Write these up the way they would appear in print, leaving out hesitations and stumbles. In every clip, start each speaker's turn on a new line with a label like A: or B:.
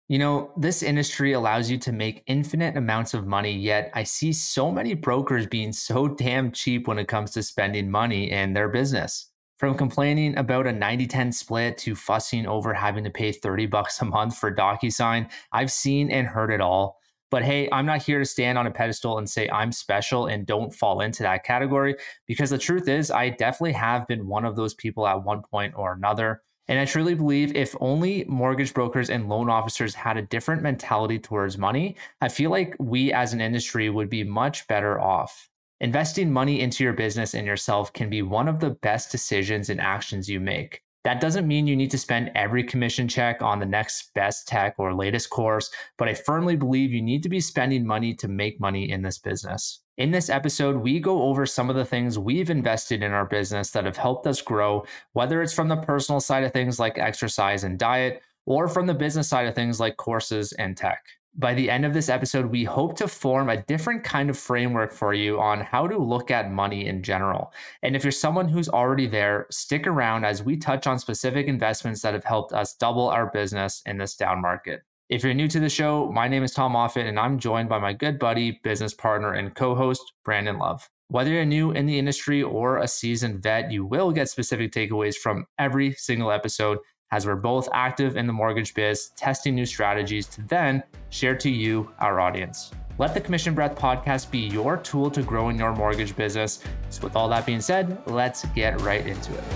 A: This industry allows you to make infinite amounts of money, yet I see so many brokers being so damn cheap when it comes to spending money in their business. From complaining about a 90-10 split to fussing over having to pay 30 bucks a month for DocuSign, I've seen and heard it all. But hey, I'm not here to stand on a pedestal and say I'm special and don't fall into that category because the truth is, I definitely have been one of those people at one point or another. And I truly believe if only mortgage brokers and loan officers had a different mentality towards money, I feel like we as an industry would be much better off. Investing money into your business and yourself can be one of the best decisions and actions you make. That doesn't mean you need to spend every commission check on the next best tech or latest course, but I firmly believe you need to be spending money to make money in this business. In this episode, we go over some of the things we've invested in our business that have helped us grow, whether it's from the personal side of things like exercise and diet, or from the business side of things like courses and tech. By the end of this episode, we hope to form a different kind of framework for you on how to look at money in general. And if you're someone who's already there, stick around as we touch on specific investments that have helped us double our business in this down market. If you're new to the show, my name is Tom Moffitt, and I'm joined by my good buddy, business partner, and co host, Brandon Love. Whether you're new in the industry or a seasoned vet, you will get specific takeaways from every single episode as we're both active in the mortgage biz, testing new strategies to then share to you, our audience. Let the Commission Breath podcast be your tool to grow in your mortgage business. So with all that being said, let's get right into it.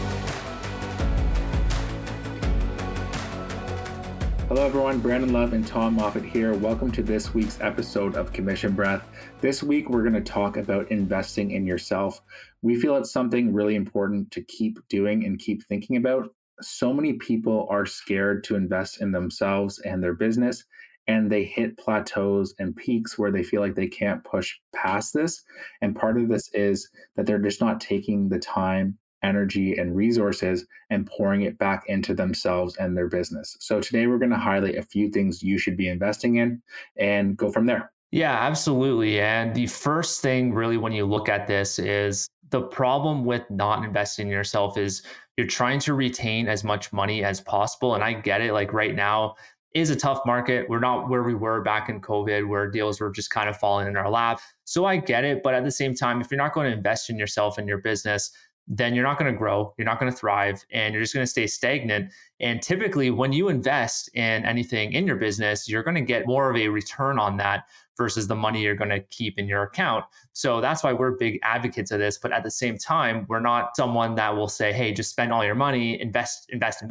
B: Hello everyone, Brandon Love and Tom Moffitt here. Welcome to this week's episode of Commission Breath. This week we're going to talk about investing in yourself. We feel it's something really important to keep doing and keep thinking about. So many people are scared to invest in themselves and their business, and they hit plateaus and peaks where they feel like they can't push past this. And part of this is that they're just not taking the time, energy, and resources and pouring it back into themselves and their business. So today we're going to highlight a few things you should be investing in and go from there.
A: Yeah, absolutely. And the first thing really when you look at this is the problem with not investing in yourself is you're trying to retain as much money as possible. And I get it, like right now is a tough market. We're not where we were back in COVID, where deals were just kind of falling in our lap. So I get it. But at the same time, if you're not going to invest in yourself and your business, then you're not going to grow, you're not going to thrive, and you're just going to stay stagnant. And typically, when you invest in anything in your business, you're going to get more of a return on that versus the money you're going to keep in your account. So that's why we're big advocates of this. But at the same time, we're not someone that will say, hey, just spend all your money, invest.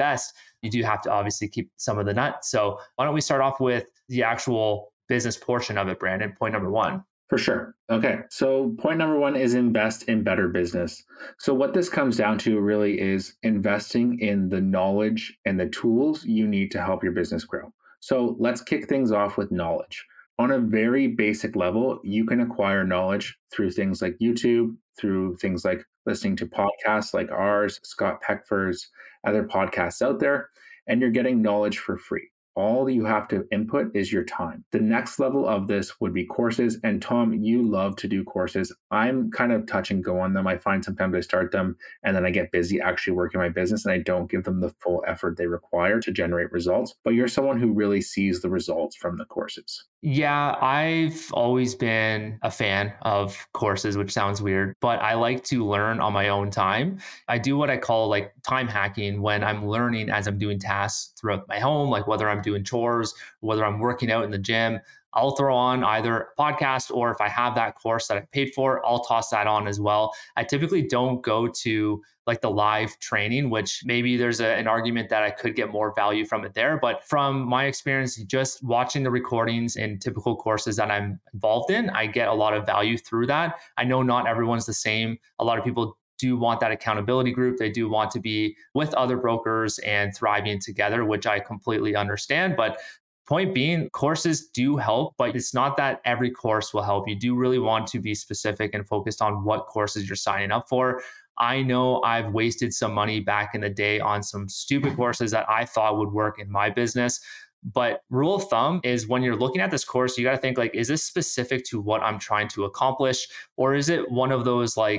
A: You do have to obviously keep some of the nut. So why don't we start off with the actual business portion of it, Brandon? Point number one.
B: For sure. Okay. So point number one is invest in better business. So what this comes down to really is investing in the knowledge and the tools you need to help your business grow. So let's kick things off with knowledge. On a very basic level, you can acquire knowledge through things like YouTube, through things like listening to podcasts like ours, Scott Peckford's, other podcasts out there, and you're getting knowledge for free. All you have to input is your time. The next level of this would be courses. And Tom, you love to do courses. I'm kind of touch and go on them. I find sometimes I start them and then I get busy actually working my business and I don't give them the full effort they require to generate results. But you're someone who really sees the results from the courses.
A: Yeah, I've always been a fan of courses, which sounds weird, but I like to learn on my own time. I do what I call like time hacking when I'm learning as I'm doing tasks throughout my home, like whether I'm doing chores, whether I'm working out in the gym. I'll throw on either a podcast or if I have that course that I paid for, I'll toss that on as well. I typically don't go to like the live training, which maybe there's an argument that I could get more value from it there. But from my experience, just watching the recordings in typical courses that I'm involved in, I get a lot of value through that. I know not everyone's the same. A lot of people do want that accountability group. They do want to be with other brokers and thriving together, which I completely understand. But point being, courses do help, but it's not that every course will help. You do really want to be specific and focused on what courses you're signing up for. I know I've wasted some money back in the day on some stupid courses that I thought would work in my business. But rule of thumb is when you're looking at this course, you got to think like, is this specific to what I'm trying to accomplish? Or is it one of those like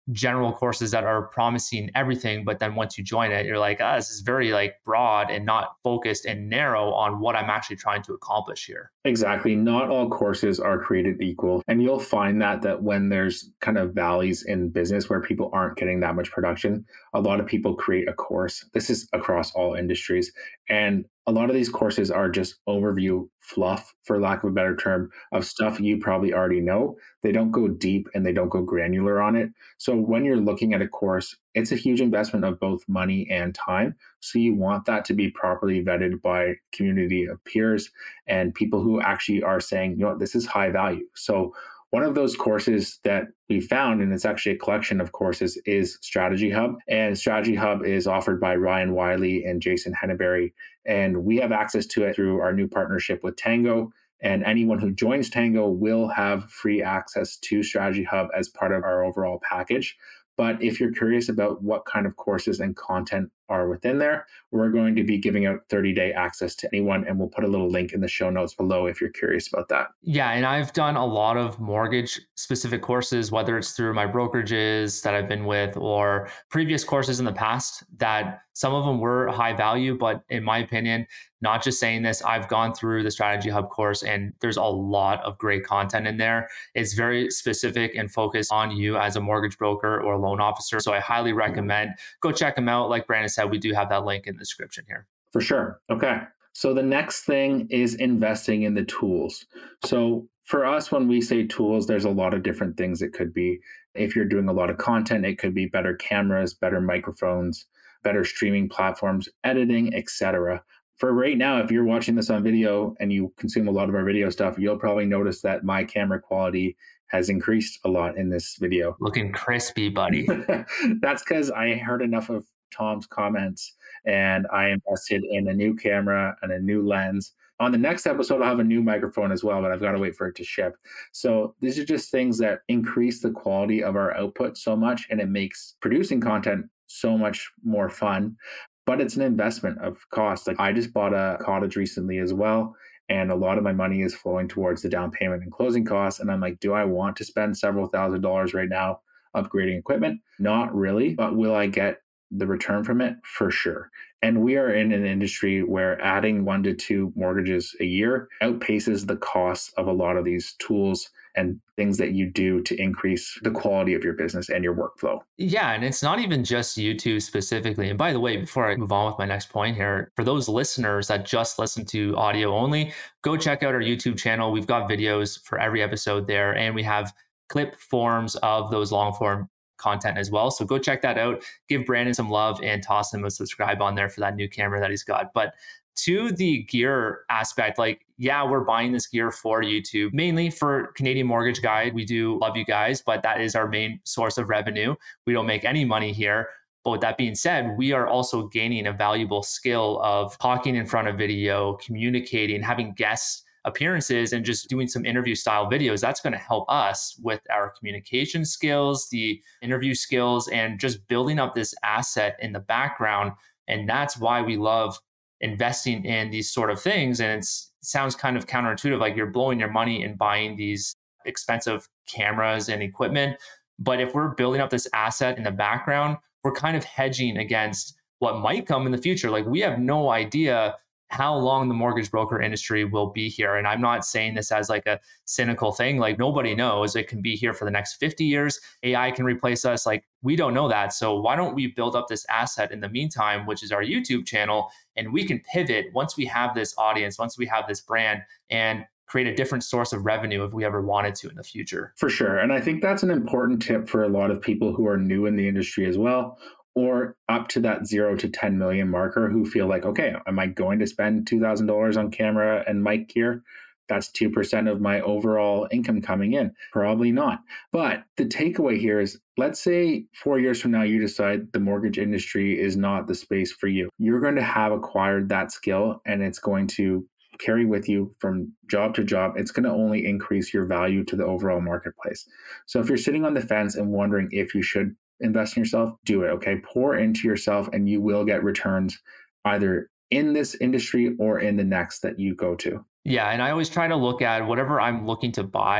A: general courses that are promising everything, but then once you join it, you're like, this is very like broad and not focused and narrow on what I'm actually trying to accomplish here.
B: Exactly. Not all courses are created equal. And you'll find that when there's kind of valleys in business where people aren't getting that much production, a lot of people create a course. This is across all industries. And a lot of these courses are just overview fluff, for lack of a better term, of stuff you probably already know. They don't go deep and they don't go granular on it. So when you're looking at a course, it's a huge investment of both money and time. So you want that to be properly vetted by a community of peers and people who actually are saying, you know what, this is high value. So one of those courses that we found, and it's actually a collection of courses, is Strategy Hub. And Strategy Hub is offered by Ryan Wiley and Jason Henneberry. And we have access to it through our new partnership with Tango. And anyone who joins Tango will have free access to Strategy Hub as part of our overall package. But if you're curious about what kind of courses and content are within there, we're going to be giving out 30-day access to anyone, and we'll put a little link in the show notes below if you're curious about that.
A: Yeah, and I've done a lot of mortgage specific courses, whether it's through my brokerages that I've been with or previous courses in the past, that some of them were high value, but in my opinion, not just saying this, I've gone through the Strategy Hub course and there's a lot of great content in there. It's very specific and focused on you as a mortgage broker or a loan officer. So I highly recommend go check them out. Like Brandon said, we do have that link in the description here.
B: For sure. Okay. So the next thing is investing in the tools. So for us, when we say tools, there's a lot of different things it could be. If you're doing a lot of content, it could be better cameras, better microphones, better streaming platforms, editing, etc. For right now, if you're watching this on video and you consume a lot of our video stuff, you'll probably notice that my camera quality has increased a lot in this video.
A: Looking crispy, buddy.
B: That's because I heard enough of Tom's comments and I invested in a new camera and a new lens. On the next episode, I'll have a new microphone as well, but I've got to wait for it to ship. So these are just things that increase the quality of our output so much, and it makes producing content so much more fun. But it's an investment of cost. Like I just bought a cottage recently as well, and a lot of my money is flowing towards the down payment and closing costs. And I'm like, do I want to spend several $1,000s right now upgrading equipment? Not really, but will I get the return from it? For sure. And we are in an industry where adding 1 to 2 mortgages a year outpaces the costs of a lot of these tools and things that you do to increase the quality of your business and your workflow.
A: Yeah, and it's not even just YouTube specifically. And by the way, before I move on with my next point here, for those listeners that just listen to audio only, go check out our YouTube channel. We've got videos for every episode there, and we have clip forms of those long form content as well. So go check that out. Give Brandon some love and toss him a subscribe on there for that new camera that he's got. But to the gear aspect, like, yeah, we're buying this gear for YouTube, mainly for Canadian Mortgage Guide. We do love you guys, but that is our main source of revenue. We don't make any money here. But with that being said, we are also gaining a valuable skill of talking in front of video, communicating, having guests appearances, and just doing some interview style videos. That's going to help us with our communication skills, the interview skills, and just building up this asset in the background. And that's why we love investing in these sort of things. And it sounds kind of counterintuitive, like you're blowing your money and buying these expensive cameras and equipment. But if we're building up this asset in the background, we're kind of hedging against what might come in the future. Like we have no idea how long the mortgage broker industry will be here. And I'm not saying this as like a cynical thing. Like nobody knows. It can be here for the next 50 years. AI can replace us. Like we don't know that. So why don't we build up this asset in the meantime, which is our YouTube channel, and we can pivot once we have this audience, once we have this brand, and create a different source of revenue if we ever wanted to in the future.
B: For sure. And I think that's an important tip for a lot of people who are new in the industry as well, or up to that 0 to 10 million marker, who feel like, okay, am I going to spend $2,000 on camera and mic gear? That's 2% of my overall income coming in. Probably not. But the takeaway here is, let's say 4 years from now, you decide the mortgage industry is not the space for you. You're going to have acquired that skill, and it's going to carry with you from job to job. It's going to only increase your value to the overall marketplace. So if you're sitting on the fence and wondering if you should invest in yourself, do it. Okay. Pour into yourself and you will get returns either in this industry or in the next that you go to.
A: Yeah. And I always try to look at whatever I'm looking to buy.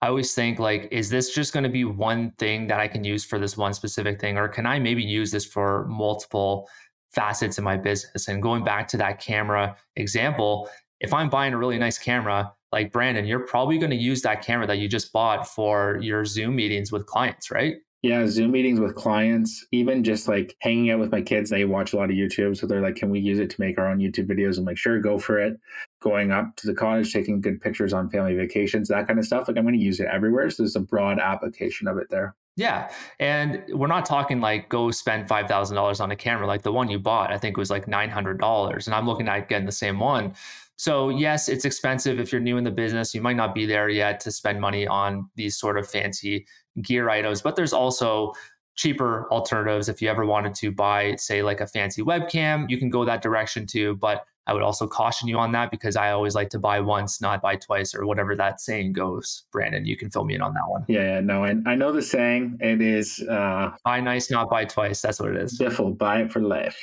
A: I always think like, is this just going to be one thing that I can use for this one specific thing? Or can I maybe use this for multiple facets in my business? And going back to that camera example, if I'm buying a really nice camera, like Brandon, you're probably going to use that camera that you just bought for your Zoom meetings with clients, right?
B: Yeah, Zoom meetings with clients, even just like hanging out with my kids. They watch a lot of YouTube. So they're like, can we use it to make our own YouTube videos? I'm like, sure, go for it. Going up to the cottage, taking good pictures on family vacations, that kind of stuff. Like I'm going to use it everywhere. So there's a broad application of it there.
A: Yeah. And we're not talking like go spend $5,000 on a camera. Like the one you bought, I think was like $900. And I'm looking at getting the same one. So, yes, it's expensive. If you're new in the business, you might not be there yet to spend money on these sort of fancy gear items, but there's also cheaper alternatives. If you ever wanted to buy, say, like a fancy webcam, you can go that direction too. But I would also caution you on that because I always like to buy once, not buy twice, or whatever that saying goes. Brandon, you can fill me in on that one.
B: Yeah, no, and I know the saying. It is
A: buy nice, not buy twice. That's what it is.
B: Biffle, buy it for life.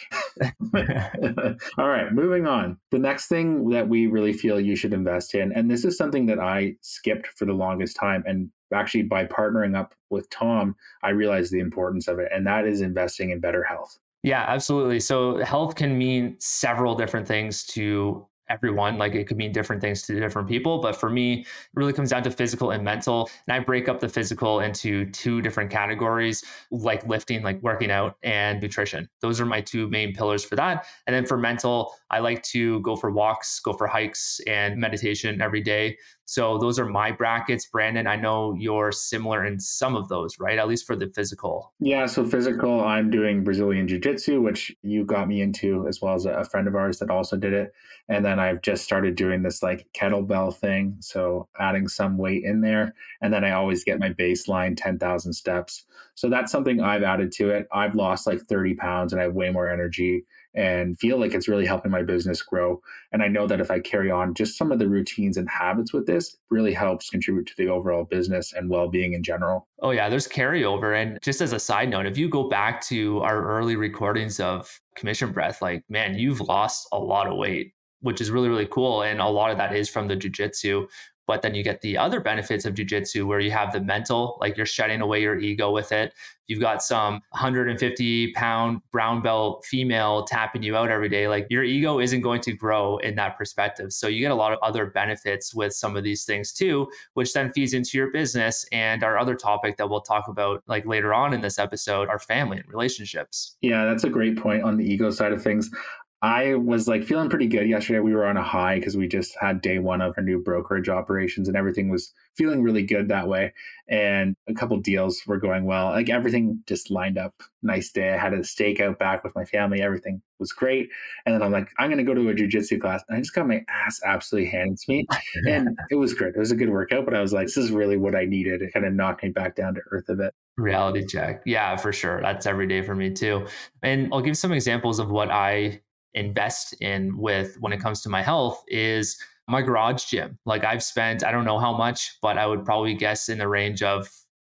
B: All right, moving on. The next thing that we really feel you should invest in, and this is something that I skipped for the longest time, and actually by partnering up with Tom, I realized the importance of it, and that is investing in better health.
A: Yeah, absolutely. So health can mean several different things to everyone. Like it could mean different things to different people. But for me, it really comes down to physical and mental. And I break up the physical into two different categories, like lifting, like working out, and nutrition. Those are my two main pillars for that. And then for mental, I like to go for walks, go for hikes, and meditation every day. So those are my brackets. Brandon, I know you're similar in some of those, right? At least for the physical.
B: Yeah, so physical, I'm doing Brazilian Jiu Jitsu, which you got me into, as well as a friend of ours that also did it. And then I've just started doing this like kettlebell thing. So adding some weight in there. And then I always get my baseline 10,000 steps. So that's something I've added to it. I've lost like 30 pounds and I have way more energy and feel like it's really helping my business grow. And I know that if I carry on just some of the routines and habits with this, it really helps contribute to the overall business and well-being in general.
A: Oh yeah, there's carryover. And just as a side note, if you go back to our early recordings of Commission Breath, like man, you've lost a lot of weight, which is really, really cool. And a lot of that is from the jujitsu. But then you get the other benefits of jujitsu where you have the mental, like you're shedding away your ego with it. You've got some 150-pound brown belt female tapping you out every day. Like your ego isn't going to grow in that perspective. So you get a lot of other benefits with some of these things too, which then feeds into your business. And our other topic that we'll talk about like later on in this episode, our family and relationships.
B: Yeah, that's a great point on the ego side of things. I was like feeling pretty good yesterday. We were on a high because we just had day one of our new brokerage operations and everything was feeling really good that way. And a couple deals were going well. Like everything just lined up. Nice day. I had a steak out back with my family. Everything was great. And then I'm like, I'm going to go to a jiu-jitsu class. And I just got my ass absolutely handed to me. And it was great. It was a good workout, but I was like, this is really what I needed. It kind of knocked me back down to earth a bit.
A: Reality check. Yeah, for sure. That's every day for me too. And I'll give some examples of what I invest in with when it comes to my health is my garage gym. Like I've spent, I don't know how much, but I would probably guess in the range of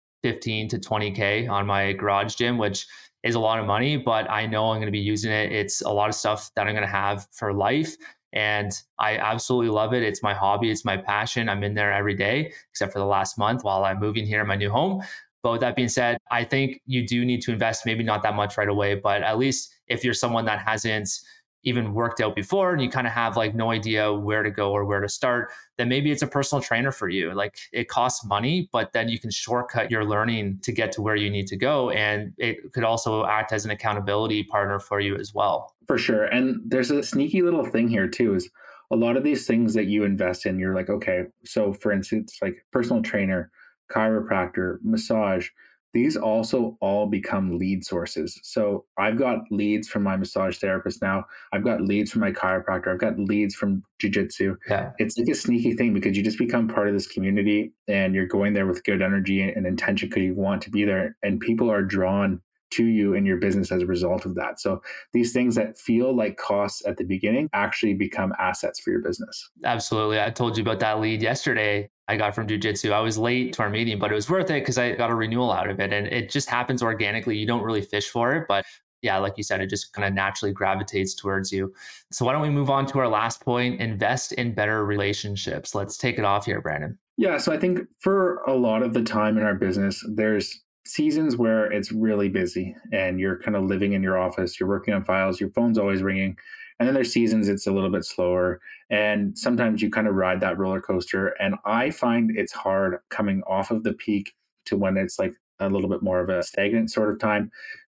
A: 15 to 20K on my garage gym, which is a lot of money, but I know I'm going to be using it. It's a lot of stuff that I'm going to have for life. And I absolutely love it. It's my hobby. It's my passion. I'm in there every day, except for the last month while I'm moving here in my new home. But with that being said, I think you do need to invest, maybe not that much right away, but at least if you're someone that hasn't even worked out before and you kind of have like no idea where to go or where to start, then maybe it's a personal trainer for you. Like it costs money, but then you can shortcut your learning to get to where you need to go. And it could also act as an accountability partner for you as well.
B: For sure. And there's a sneaky little thing here too, is a lot of these things that you invest in, you're like, okay, so for instance, like personal trainer, chiropractor, massage, these also all become lead sources. So I've got leads from my massage therapist now. I've got leads from my chiropractor. I've got leads from jiu-jitsu.
A: Yeah.
B: It's like a sneaky thing because you just become part of this community and you're going there with good energy and intention because you want to be there. And people are drawn to you and your business as a result of that. So these things that feel like costs at the beginning actually become assets for your business.
A: Absolutely. I told you about that lead yesterday I got from jujitsu. I was late to our meeting, but it was worth it because I got a renewal out of it. And it just happens organically. You don't really fish for it, but yeah, like you said, it just kind of naturally gravitates towards you. So why don't we move on to our last point, invest in better relationships. Let's take it off here, Brandon.
B: Yeah. So I think for a lot of the time in our business, there's seasons where it's really busy and you're kind of living in your office, you're working on files, your phone's always ringing. And then there's seasons it's a little bit slower. And sometimes you kind of ride that roller coaster. And I find it's hard coming off of the peak to when it's like a little bit more of a stagnant sort of time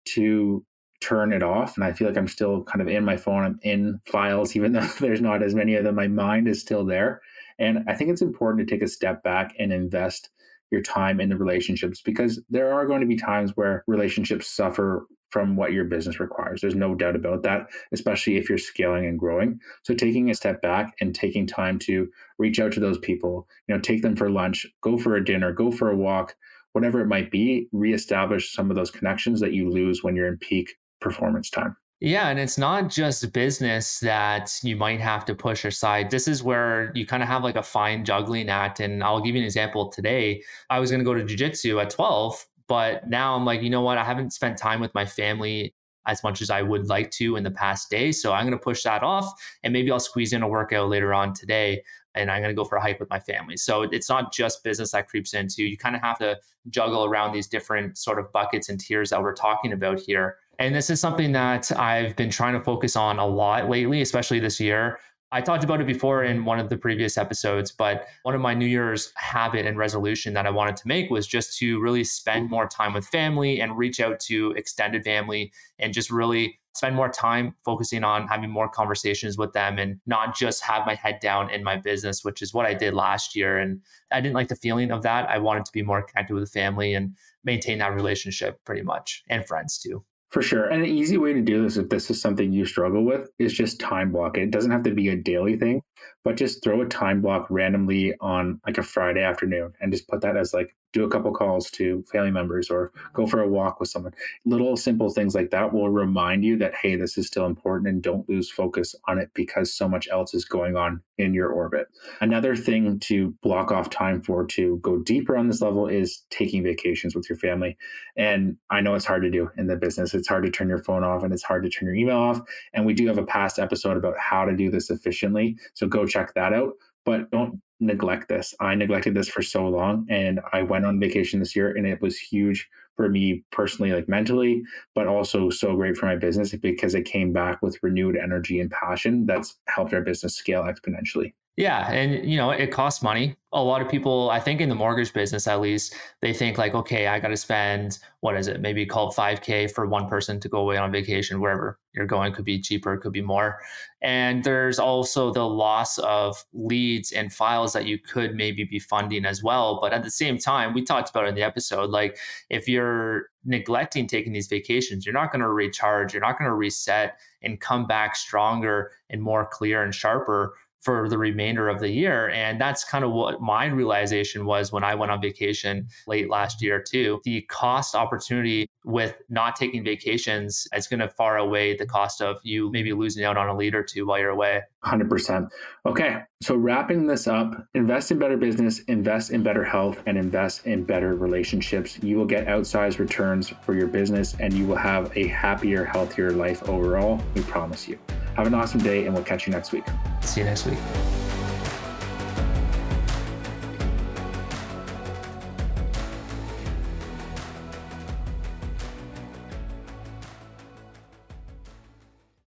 B: to turn it off. And I feel like I'm still kind of in my phone, I'm in files, even though there's not as many of them, my mind is still there. And I think it's important to take a step back and invest your time in the relationships, because there are going to be times where relationships suffer from what your business requires. There's no doubt about that, especially if you're scaling and growing. So taking a step back and taking time to reach out to those people, take them for lunch, go for a dinner, go for a walk, whatever it might be, reestablish some of those connections that you lose when you're in peak performance time.
A: Yeah, and it's not just business that you might have to push aside. This is where you kind of have like a fine juggling act. And I'll give you an example today. I was going to go to jujitsu at 12, but now I'm like, you know what? I haven't spent time with my family as much as I would like to in the past day. So I'm going to push that off, and maybe I'll squeeze in a workout later on today, and I'm going to go for a hike with my family. So it's not just business that creeps into. You kind of have to juggle around these different sort of buckets and tiers that we're talking about here. And this is something that I've been trying to focus on a lot lately, especially this year. I talked about it before in one of the previous episodes, but one of my New Year's habit and resolution that I wanted to make was just to really spend more time with family and reach out to extended family and just really spend more time focusing on having more conversations with them and not just have my head down in my business, which is what I did last year. And I didn't like the feeling of that. I wanted to be more connected with the family and maintain that relationship pretty much, and friends too.
B: For sure. And an easy way to do this, if this is something you struggle with, is just time block it. It doesn't have to be a daily thing, but just throw a time block randomly on like a Friday afternoon and just put that as like, do a couple calls to family members or go for a walk with someone. Little simple things like that will remind you that, hey, this is still important, and don't lose focus on it because so much else is going on in your orbit. Another thing to block off time for to go deeper on this level is taking vacations with your family. And I know it's hard to do in the business. It's hard to turn your phone off and it's hard to turn your email off. And we do have a past episode about how to do this efficiently. So go check that out. But don't neglect this. I neglected this for so long, and I went on vacation this year, and it was huge for me personally, like mentally, but also so great for my business because it came back with renewed energy and passion that's helped our business scale exponentially.
A: Yeah. And, it costs money. A lot of people, I think in the mortgage business, at least, they think like, okay, I got to spend, what is it? Maybe called 5K for one person to go away on vacation, wherever you're going. Could be cheaper, could be more. And there's also the loss of leads and files that you could maybe be funding as well. But at the same time, we talked about it in the episode, like if you're neglecting taking these vacations, you're not going to recharge, you're not going to reset and come back stronger and more clear and sharper for the remainder of the year. And that's kind of what my realization was when I went on vacation late last year too. The cost opportunity with not taking vacations is going to far outweigh the cost of you maybe losing out on a lead or two while you're away.
B: 100%. Okay. So wrapping this up, invest in better business, invest in better health, and invest in better relationships. You will get outsized returns for your business, and you will have a happier, healthier life overall. We promise you. Have an awesome day, and we'll catch you next week.
A: See you next week.